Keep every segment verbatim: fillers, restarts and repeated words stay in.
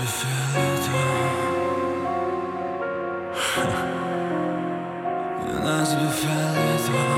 тебе фиолетово. Мне на тебе фиолетово.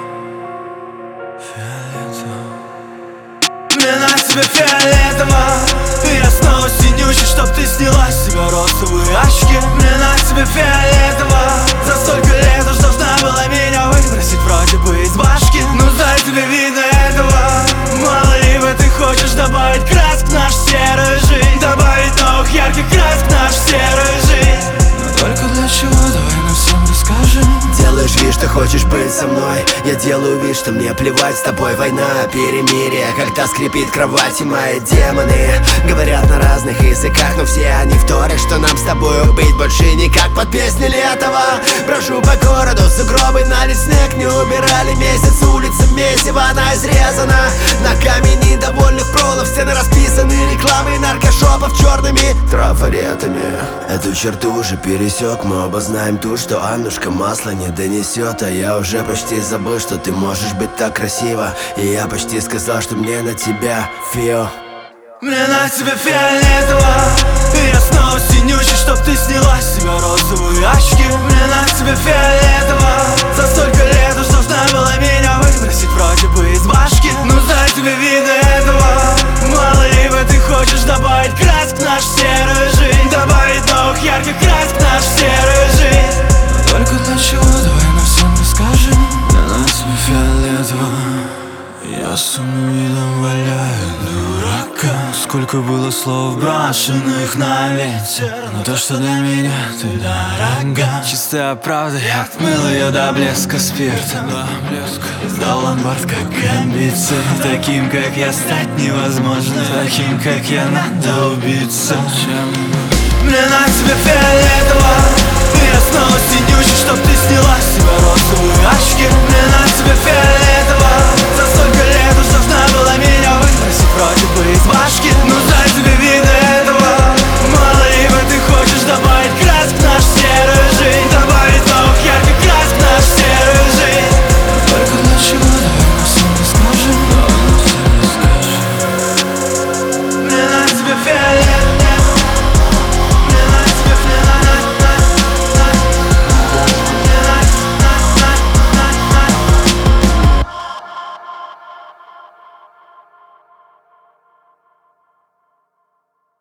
Фиолетово. Мне на тебе фиолетово. И я снова синючий, чтоб ты сняла с себя розовые очки. Мне на тебе фиолетово. За столько лет уж должна была меня выбросить вроде бы из башки. Ну дай тебе видно этого. Мало ли бы ты хочешь добавить красок в нашу серую жизнь. Добавить новых ярких красок в нашу серую жизнь. Но только для чего, давай нам всем расскажем. Делаешь вид, что хочешь быть со мной. Я делаю вид, что мне плевать. С тобой война, перемирие. Когда скрипит кровать и мои демоны говорят на разных языках, но все они вторят, что нам с тобою быть больше никак. Под песни Летова брожу по городу, сугробы налить снег не убирали месяц. Улица месиво, она изрезана ногами недовольных пролов. Стены расписаны рекламой наркошопов черными трафаретами. Эту черту уже пересек, мы оба знаем ту, что Аннушка масло не донесет. А я уже почти забыл, что ты можешь быть так красива. И я почти сказал, что мне на тебя фио. Мне на тебе фиолетово. И я снова синючий, чтоб ты сняла с себя розовые очки. Мне на тебе фиолетово. За столько лет уж должна была меня выбросить вроде бы из башки. Ну дай тебе видно этого. Мало ли бы ты хочешь добавить красок в нашу серую жизнь. Добавить новых ярких красок в нашу серую жизнь. Но только для чего, давай нам всем расскажем. Мне на тебе фиолетово. Я с умным видом валяю дурака. Сколько было слов брошенных на ветер, но то, что для меня ты дорога. Чистая правда, я отмыл ее до блеска спиртом. Сдал ломбард как амбиции. Таким, как я, стать невозможно. Таким, как я, надо убиться. Мне на тебе